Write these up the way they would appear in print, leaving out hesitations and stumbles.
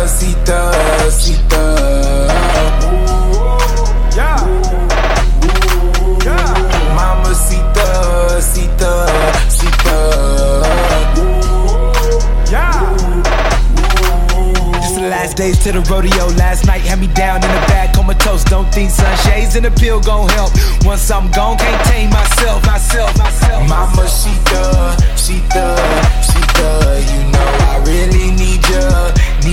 Days to the rodeo, last night had me down in the back, comatose. Don't think sunshades and a pill gon' help. Once I'm gone, can't tame myself. Mama, she thug, you know I really need ya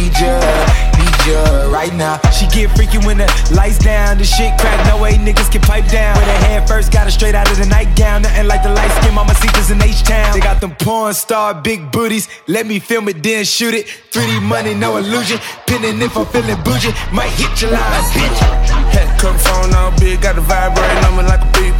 right now. She get freaky when the lights down, the shit crack, no way niggas can pipe down. With her head first, got her straight out of the nightgown. Nothing like the light skin Mamacitas in H-Town. They got them porn star big booties, let me film it then shoot it. 3D money, no illusion, pinning if I'm feeling bougie, might hit your line, bitch. Head cut phone all big, got the vibrating on me like a beep.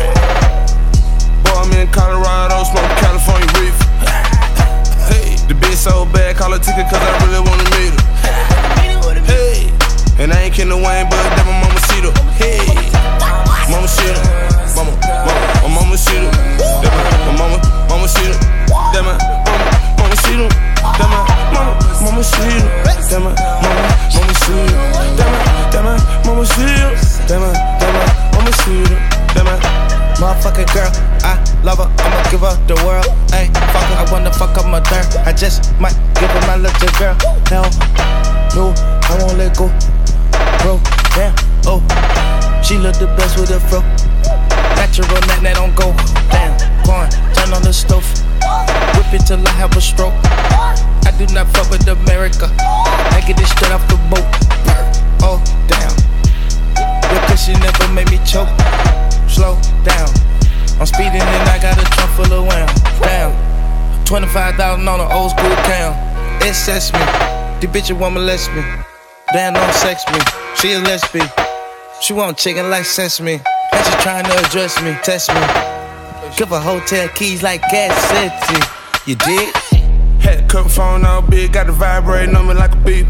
Boy, I'm in Colorado, smoking California reef. Hey, the bitch so bad, call her ticket cause I really wanna meet her. Hey, and I ain't kidding the Wayne, but that my mama see her. Hey, mama see her, my mama see her. My mama see her. That my mama see her. That my mama see her. That my mama see her. That my mama see her. That my mama see her. That my motherfucking girl, I love her, I'ma give her the world. Ayy, fuck her, I wanna fuck up my third. I just might give her my little girl. Hell, no, I won't let go. Bro, damn, oh, she look the best with her fro. Natural, that don't go. Damn, corn, turn on the stove. Whip it till I have a stroke. I do not fuck with America. I get it straight off the boat. Oh, damn, your pussy never made me choke. Slow down, I'm speeding and I got a trunk full of wham. Damn, 25,000 on an old school cam. It sets me, the bitch want molest me. Damn, don't sex me, she a lesbian. She want chicken like sesame. And she trying to address me, test me. Give her hotel keys like Gas City. You dig? Head cut phone all big, got the vibrating on me like a beep.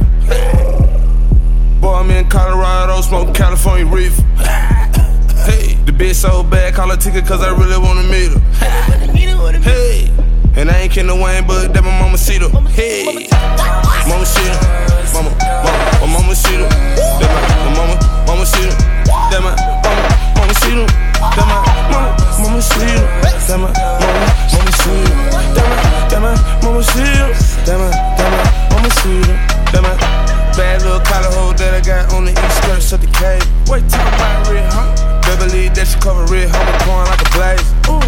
Boy, I'm in Colorado, smoking California reef. Hey, the bitch so bad, call her ticket cause I really wanna meet her. Hey, and I ain't kidding the Wayne, but that my mama see her. Hey, mama see her. My mama see her. That my mama see her. That my mama see her. That my mama see her. That my mama see her. That my mama see her. That my mama see her. That my bad little collar hole that I got on the east skirts of the cave. Wait till I'm about real, huh? Beverly, that she cover red, homie pouring like a blaze.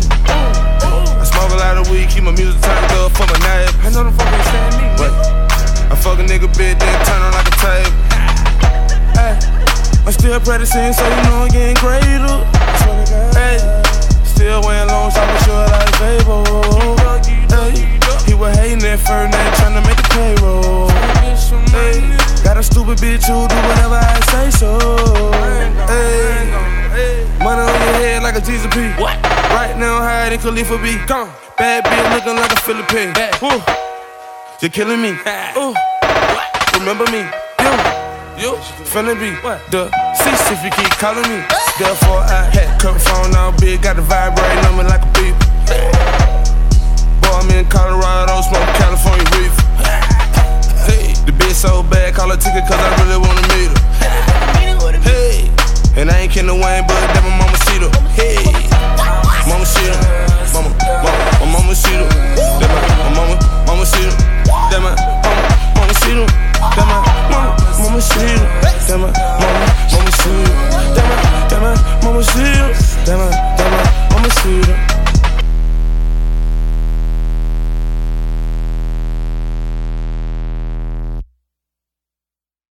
I smoke a lot of weed, keep my music turned up for my name. I know them fuck ain't saying me. What? I fuck a nigga bitch, then turn on like a tape. Hey, I'm still practicing, so you know I'm getting greater. Hey, still wearing long socks, I'm sure like Fable. Hey, he was hating at first, now trying to make the payroll. Hey, got a stupid bitch who do whatever I say so. Hey, money on your head like a Jesus P. What? Right now, higher than Khalifa B. Come, bad bitch looking like a Philippine. Ooh, you're killing me. Ooh, remember me? You finna be the cease if you keep calling me. Therefore, I had cut phone all big, got the vibrating on me like a beep. Boy, I'm in Colorado, smoking California reef. Hey, the bitch so bad, call her ticket cause I really wanna meet her. Hey, and I ain't kidding the Wayne, but that my mama see her. Hey, mama see her. My mama see her. That my mama see her. That my